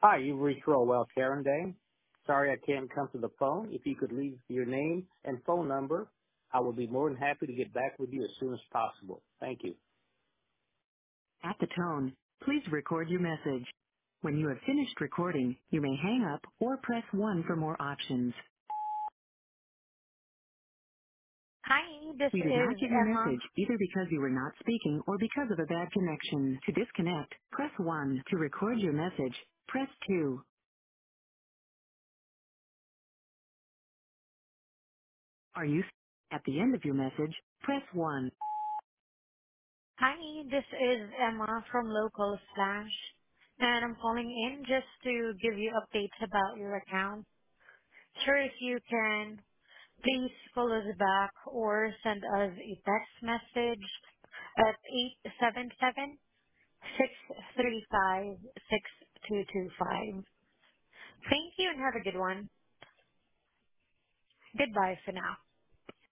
Hi, you've reached Rowell Karen Day. Sorry I can't come to the phone. If you could leave your name and phone number, I will be more than happy to get back with you as soon as possible. Thank you. At the tone, please record your message. When you have finished recording, you may hang up or press 1 for more options. Hi, this We did not is get your Emma. message either because you were not speaking or because of a bad connection. To disconnect, press 1. To record your message, press 2. Are you at the end of your message? Press 1. Hi, this is Emma from Local Slash, and I'm calling in just to give you updates about your account. Sure, if you can, please call us back or send us a text message at 877-635-6225. Thank you and have a good one. Goodbye for now.